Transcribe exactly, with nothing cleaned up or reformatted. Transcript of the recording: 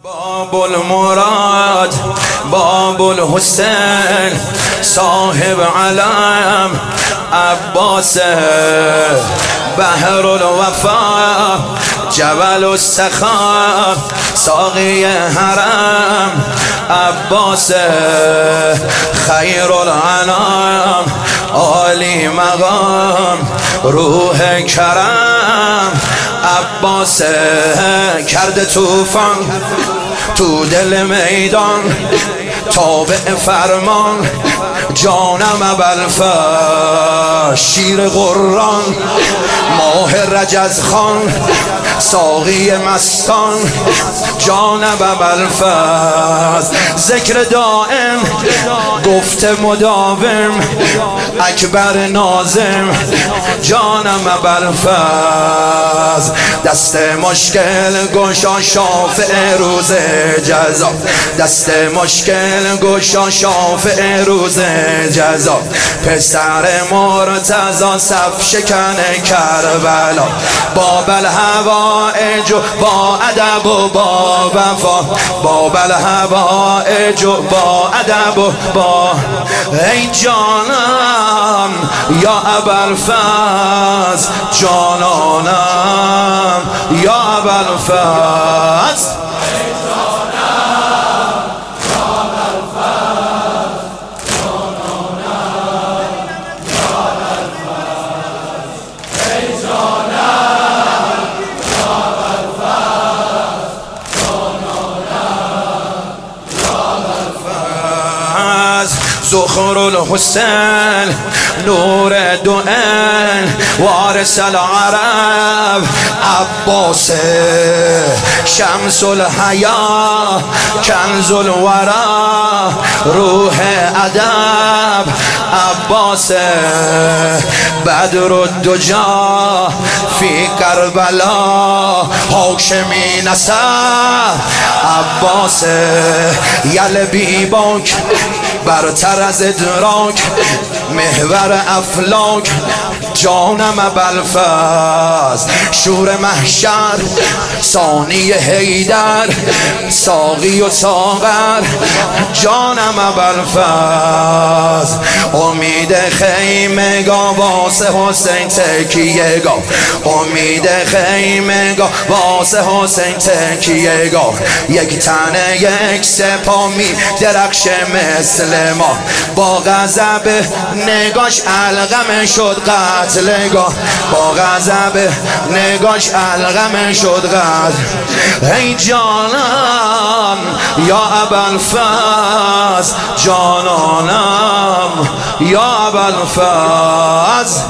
باب المراد باب الحسین صاحب علم عباس بحر الوفا جبل السخا ساقی حرم عباس خیر الانام عالی مقام روح کرم عباس کرده طوفان تو دل میدان تابع فرمان جانم ابوالفضل شیر قرآن ماه رجز خان ساقی مستان جانم ابوالفضل ذکر دائم گفت مداوم اکبر ناظم جانم ابوالفضل دست مشکل گشا شافع روز جزا دست مشکل گشا شافع روز جزا پسر مرتضی صف شکن کربلا باب الهوائج با ادب و با وفا باب الهوائج با ادب و با ای جانم یا ابوالفضل جانانم یا ابوالفضل زخر الحسین نور دوئن وارث العرب عباس شمس الحیا کنز الورا روح ادب عباس بدر الدجا فی کربلا هاشمی نسب عباس یل بیباک برتر از ادراک محور افلاک جانم ابوالفضل شور محشر ثانی حیدر ساقی و ساغر جانم ابوالفضل امید خیمه گا واسه حسین تکیه گا امید خیمه گا واسه حسین تکیه گا یک تنه یک سپا می درخش مثل ما با غضب نگاش الغم شد قتلگاه با غضب نگاش الغم شد قتل ای جانم یا ابوالفضل جانانم یا ابوالفضل